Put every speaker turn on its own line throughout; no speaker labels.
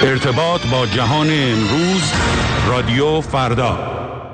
ارتباط با جهان امروز، رادیو فردا.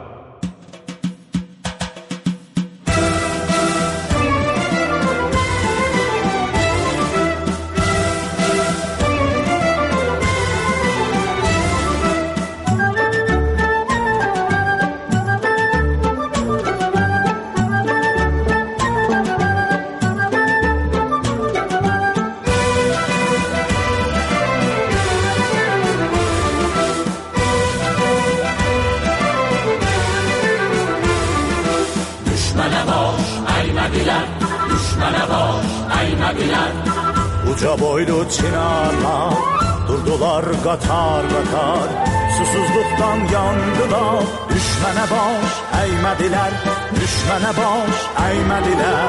Uca boylu çınarlar durdular qatar qatar, susuzluqdan yandılar. Düşmənə baş əymədilər, düşmənə baş əymədilər.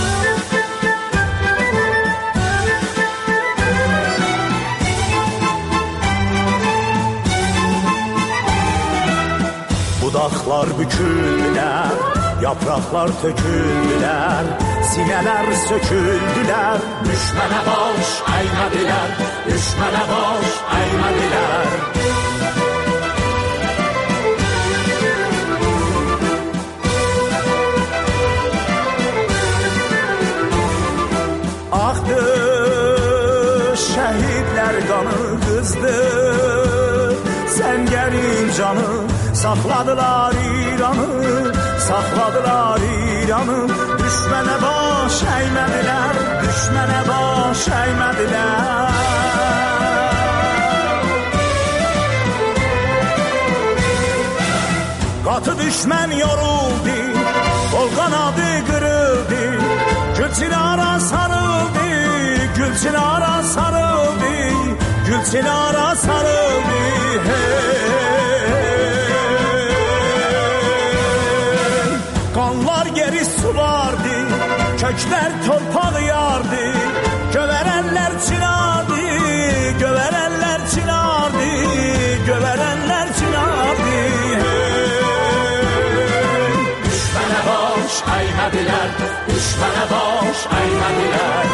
Budaqlar büküldülər, yapraqlar töküldülər, sinələr söküldülər. Düşmənə baş əymədilər, düşmənə baş əymədilər. Axdı şəhidlər qanı qızdı, səngərin canı saxladılar İranı, saxladılar İranı. Düşmənə baş əymədilər, düşmənə baş əymədilər. Qatı düşmən yoruldu, qol qanadı qırıldı, Gülçinara sarıldı, Gülçinara sarıldı, Gülçinara sarıldı. Qanlar geri sulardı, köklər torpağı yardı, gövərənlər çınardı, gövərənlər çınardı, gövərənlər çınardı. Düşmənə baş əymədilər, düşmənə baş əymədilər.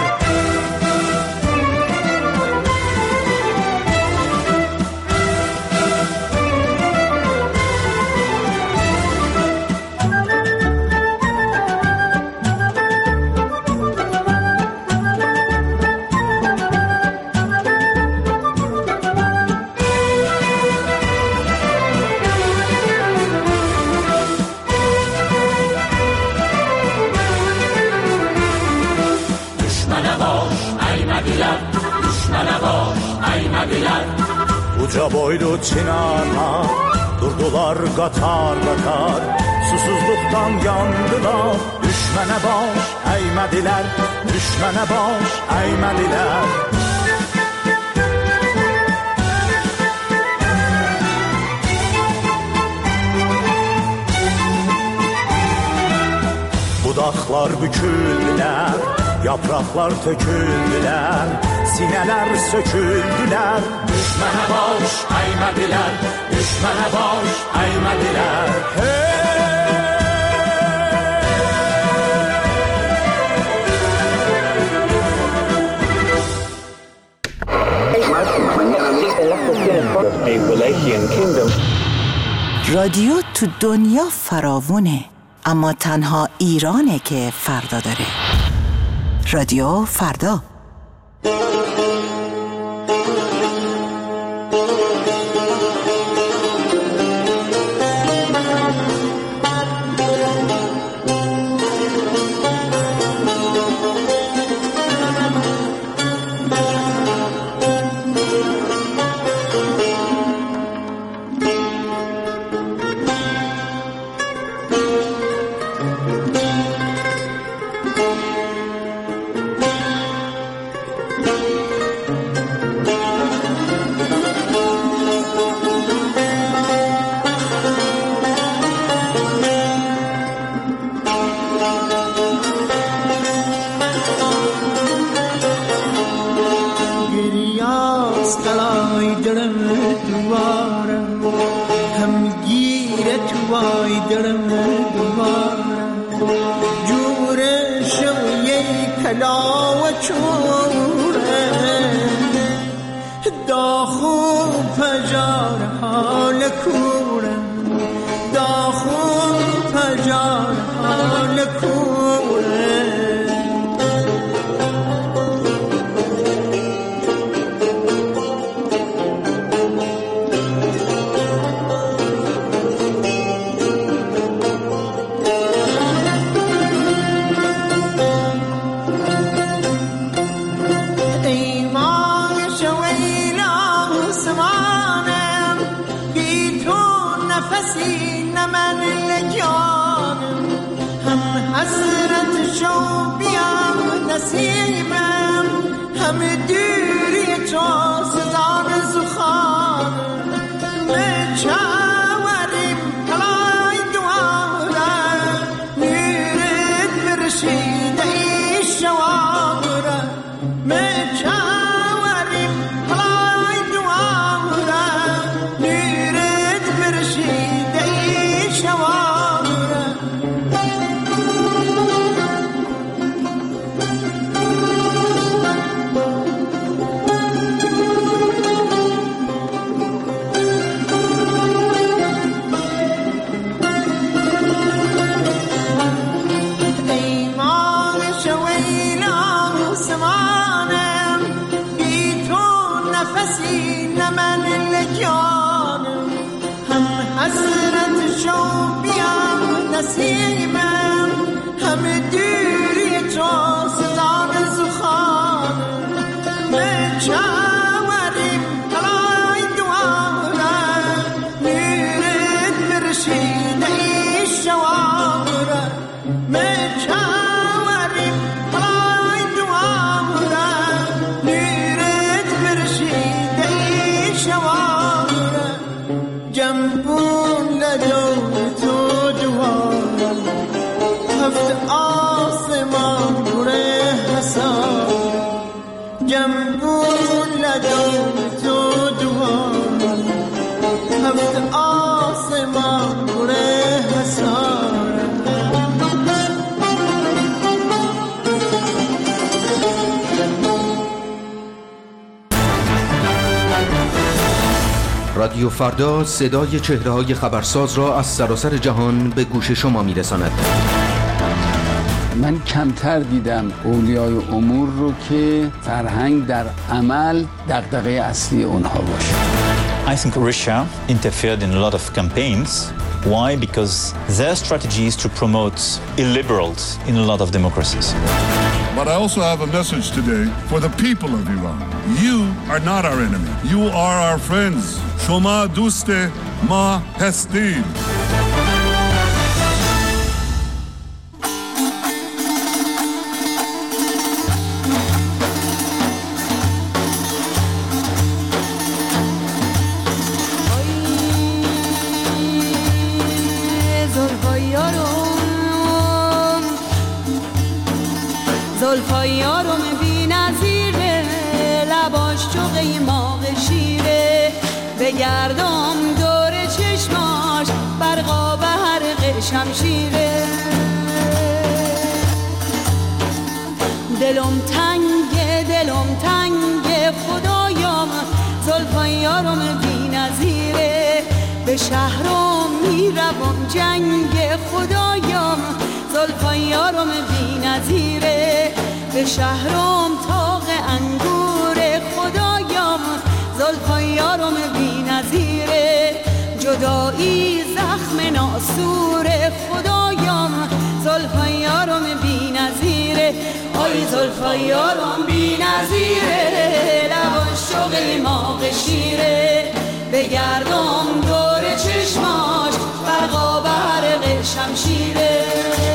Uca boylu çınarlar durdular qatar qatar, susuzluqdan yandılar. Düşmənə baş əymədilər, düşmənə baş əymədilər. Budaqlar büküldülər, yapraqlar töküldülər, sinələr söküldülər. Düşmənə baş əymədilər, düşmənə baş əymədilər.
رادیو تو دنیا فراوونه، اما تنها ایرانه که فردا داره. رادیو فردا.
داخون پجار حال کورم داخون پجار حال کورم حسرت شو بیام نصیبم همه دوری تو سزار زخانم به چاوریم کلای دوارم نورت برشیده ای شوارم به چاوریم کلای دوارم نورت برشیده ای شوارم حسرت شو بیام نصیبم همه دوری تو سزار زخانم به چاوریم کلای دوارم نورت برشیده ای شوارم به چاوریم کلای دوارم نورت برشیده ای شوارم جنبون لدور تو دوارم هفت آسمان بره حسارم جنبون لدور تو دوارم هفت آسمان بره حسارم
رادیو فردا صدای چهره‌های خبرساز را از سراسر جهان به گوش شما می‌رساند.
من کمتر دیدم اولیای امور رو که فرهنگ در عمل دغدغه اصلی اونها باشه.
I think Russia interfered in a lot of campaigns. Why? Because their strategy is to promote illiberals in a lot of democracies.
But I also have a message today for the people of Iran. You are not our enemy. You are our friends. Shoma duste ma hastid.
زلفای یارم بی نظیره لباش چو قیماق شیره بگردم دور چشماش برقا به حرق شمشیره دلم تنگه خدایم زلفای یارم بی نظیره به شهرم میروم جنگ خدایم زلفای یارم بی نظیره به شهرم تاق انگور خدایم زلفای یارم بی نظیره جدایی زخم ناسور خدایم زلفای یارم بی نظیره آی زلفای یارم بی نظیره لباش چو قیماق شیره بگردم دور چشماش برقا به حرق شمشیره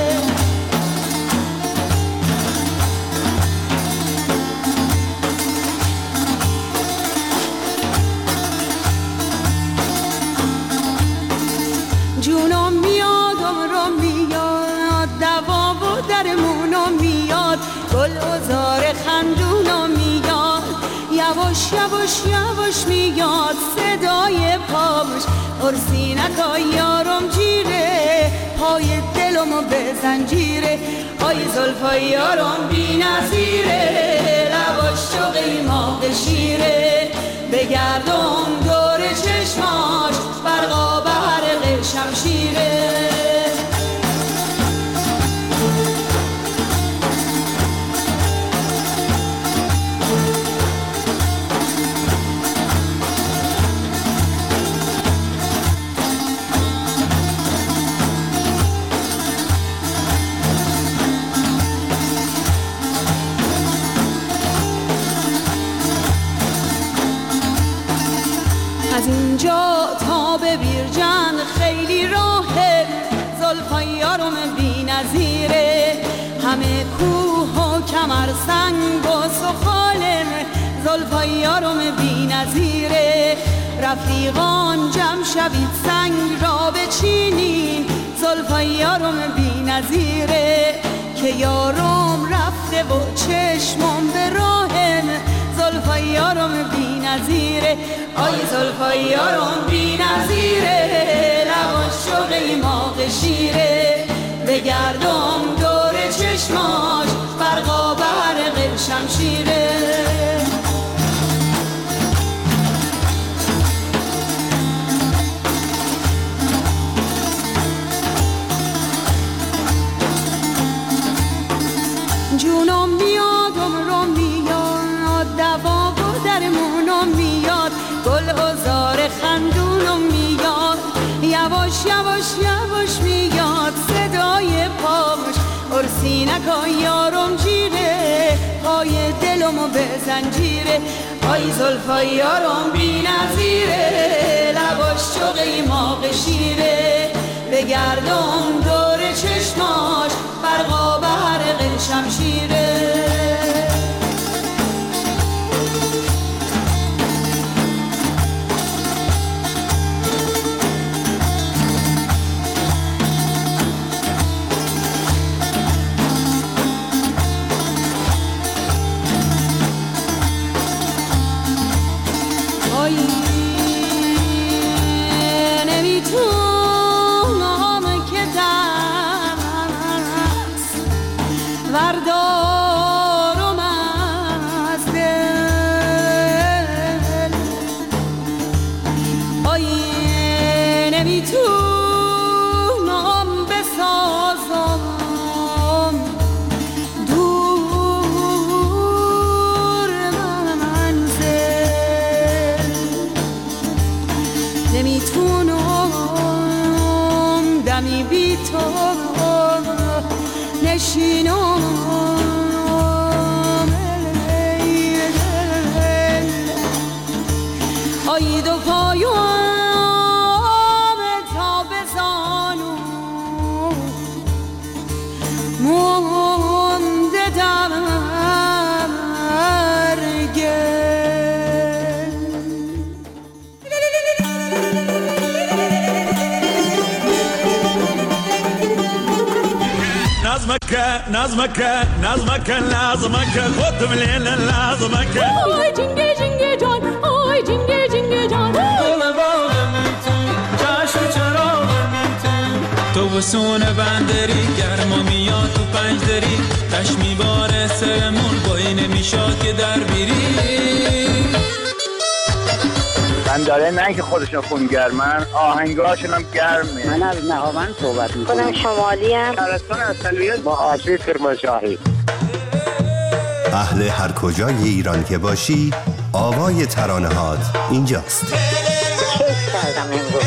جونم میادم رو میاد دوا و درمونم میاد گل ازار خندونم میاد یواش یواش یواش میاد صدای پاش ارسینکا یارم جیره پای دلمو به زنجیره آی زلفای یارم بی نظیره لباش چو قیماق شیره بگردم دور چشماش برقا برق شمشیره. از اینجا تا به بیرجند خیلی راهه، زلفای یارم بی نظیره، همه کوه و کمر سنگ و سخالم، زلفای یارم بی نظیره. رفیقان جمع شوید سنگ را بچینیم، زلفای یارم بی نظیره، که یارم رفته و چشمم به راهم، زلفای یارم بی نظیره. آی زلفای یارم بی نظیره، لباش شوق ایماغ شیره، بگردم دور چشماش برقا برق شمشیره. جونم میاد عمرم میاد، دوا و درمونم میاد، گل هزار خندونم میاد، یواش یواش یواش میاد صدای پاش، ارسینکا یارم جیره، پای دلمو به زنجیره. آی زلفای یارم بی نظیره، لباش شوق ایماغ شیره، بگردم دور چشماش برقا برق شمشیره.
نظمك لازمك خد من لازمك.
آی جنگه جنگه جان، آی جنگه جنگه جان، دل باغم تو، چشم چراغم تو، تو بسون بندری گرما میاد تو پنجدری، تش میباره سرمون بایی نمیشاد که در بیری.
من داره نه که خودشون خونگرمن، آهنگاشون هم گرمه.
من از نهاوند صحبت میکنم.
خودم شمالی ام.
شهرستان اصلیت با آسیب کرمانشاهی.
اهل هر کجای ایران که باشی، آوای ترانه هات اینجاست.
کیف کردم امروز.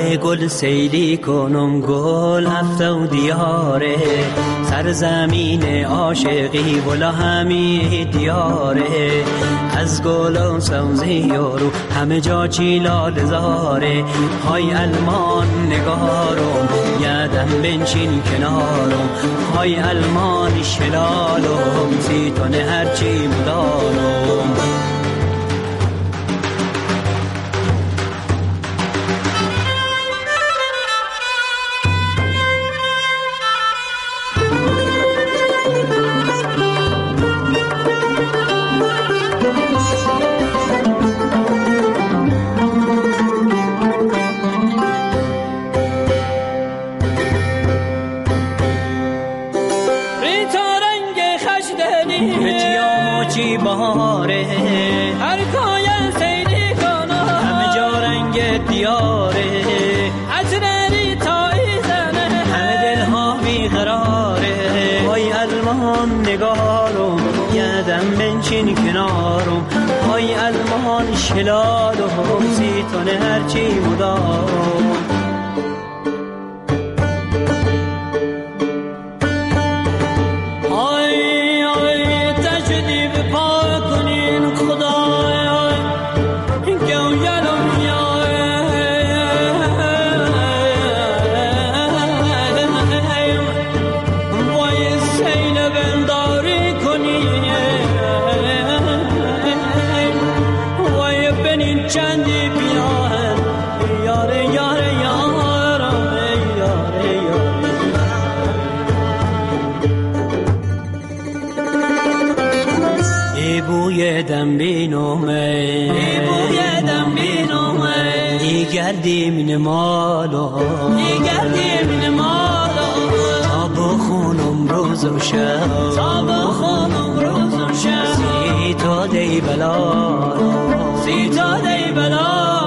ره گل سیلی کنم گل هفته و دیاره سرزمین عاشقی ولا همی دیاره از گل و سوزی یارو همه جا چیلال زاره های المان نگارم یادم بنشین کنارم های المان شلالم سیتونه هرچی مدارم بهاره هر کاین سیلی کنه همه جا رنگ دیاره عطری تایی زنه همه دل ها بیقراره های المان نگارم یادم بنشین کنارم های المان شلالم زیتونه هرچی مدارم دم بینومه بوی دم بینومه دیگردی من مالو دیگردی من مالو تا بخونم روز و شب تا بخونم روز و شب سی تا دی بلالو سی تا دی بلالو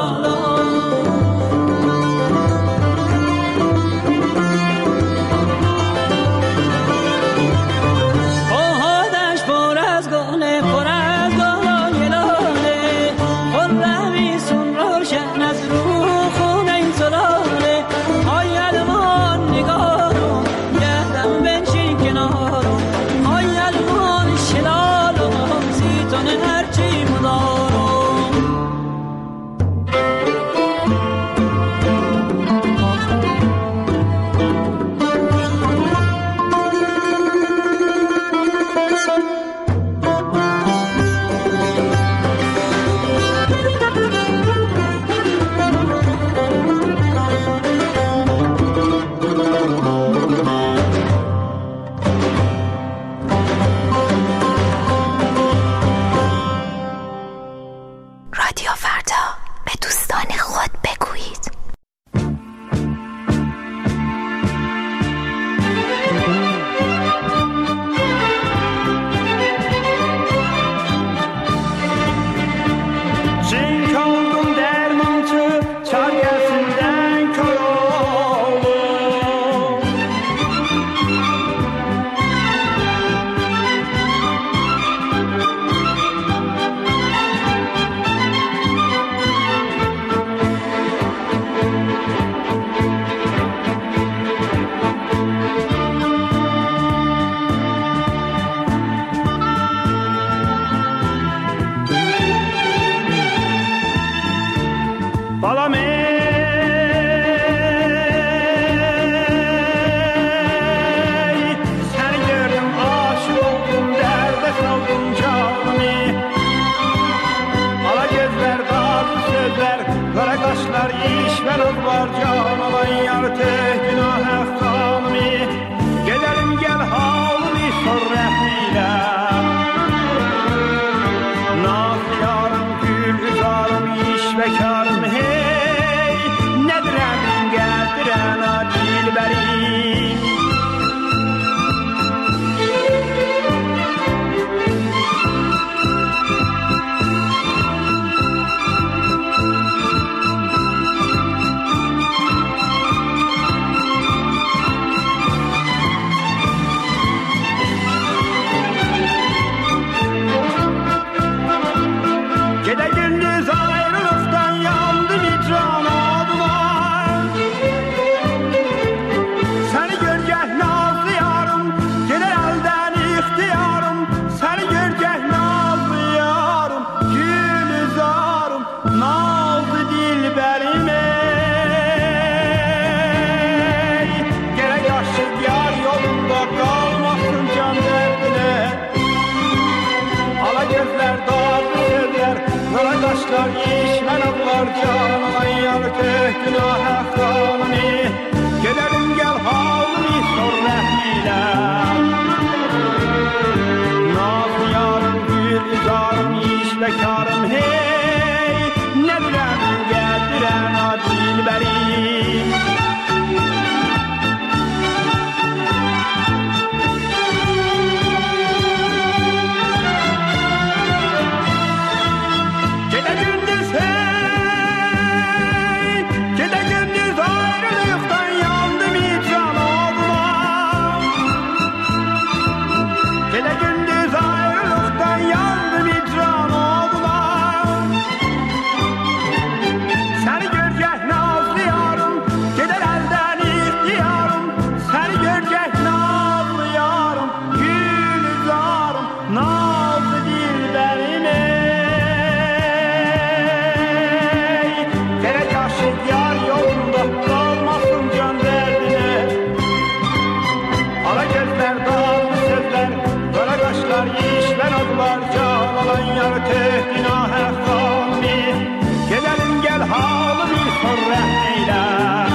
günah əxrami Gedəlim gəl halı bir sor rəhm eylə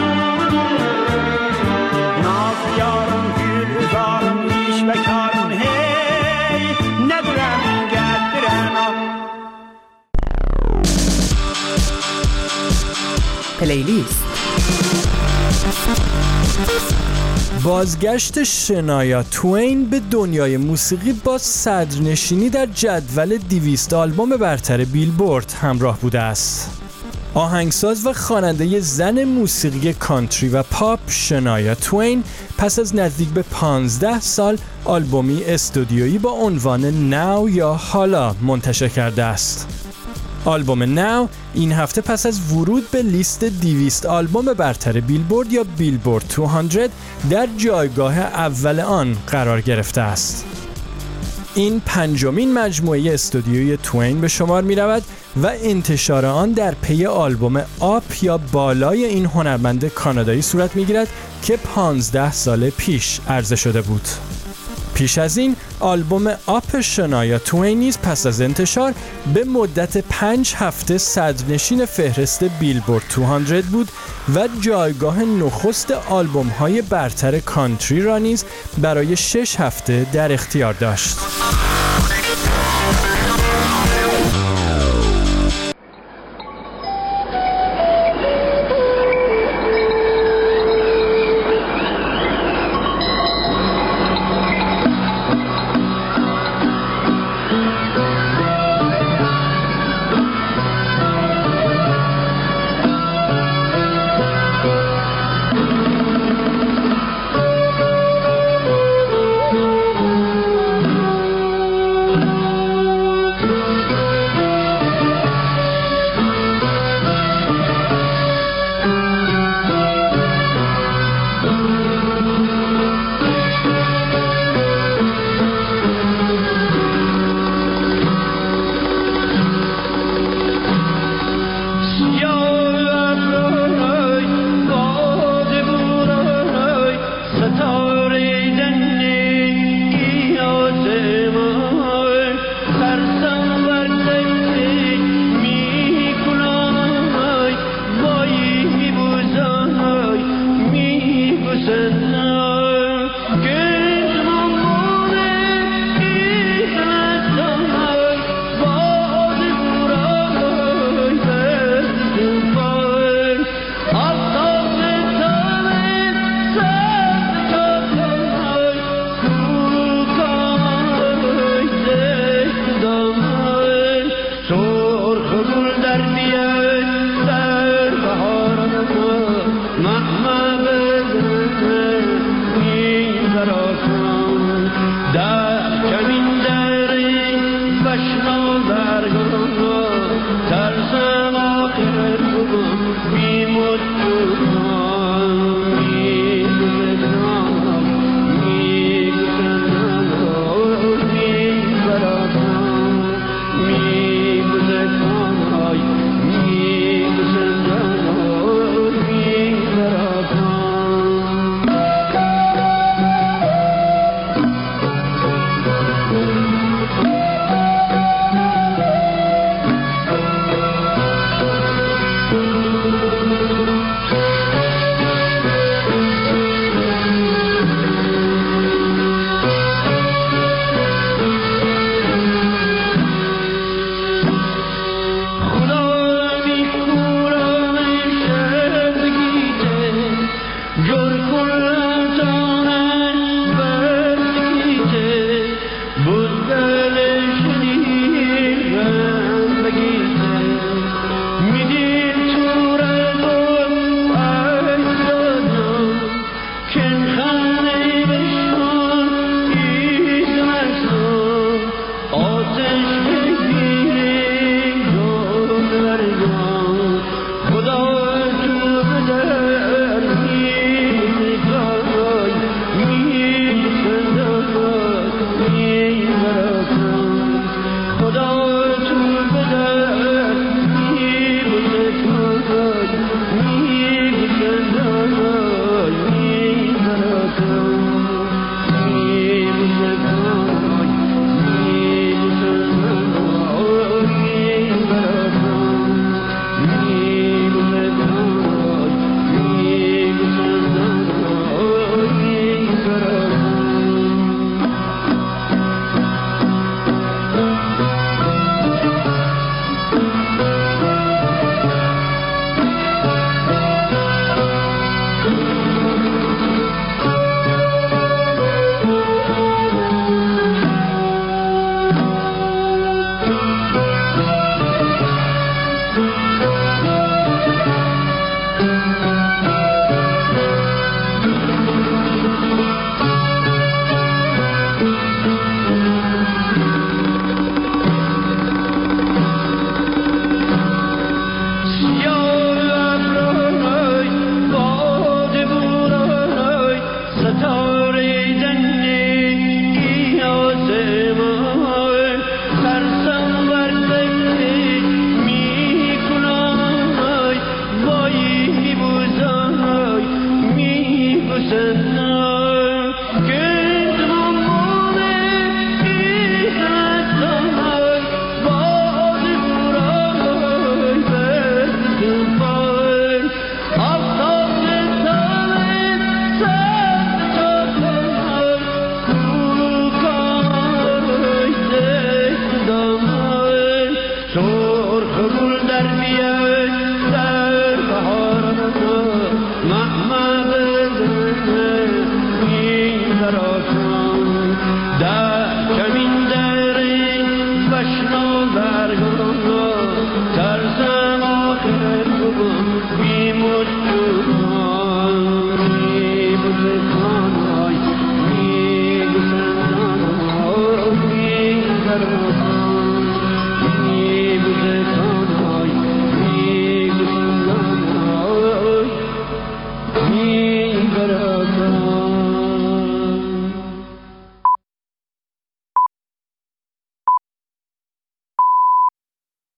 Naz yarım, gül üzarım, iş bəkarım hey Nədirəm, qəddirəm
پلیلیست.
بازگشت شنایا توین به دنیای موسیقی با صدرنشینی در جدول 200 آلبوم برتر بیلبورد همراه بوده است. آهنگساز و خواننده زن موسیقی کانتری و پاپ شنایا توین پس از نزدیک به 15 سال آلبومی استودیویی با عنوان ناو یا حالا منتشر کرده است. آلبوم ناو این هفته پس از ورود به لیست 200 آلبوم برتر بیلبورد یا بیلبورد 200 در جایگاه اول آن قرار گرفته است. این پنجمین مجموعه استودیویی توین به شمار می رود و انتشار آن در پی آلبوم آپ یا بالای این هنرمند کانادایی صورت می گیرد که 15 سال پیش عرضه شده بود. پیش از این آلبوم آپ شنایا توین نیز پس از انتشار به مدت 5 هفته صدرنشین فهرست بیلبورد 200 بود و جایگاه نخست آلبوم‌های برتر کانتری را نیز برای 6 هفته در اختیار داشت.
mi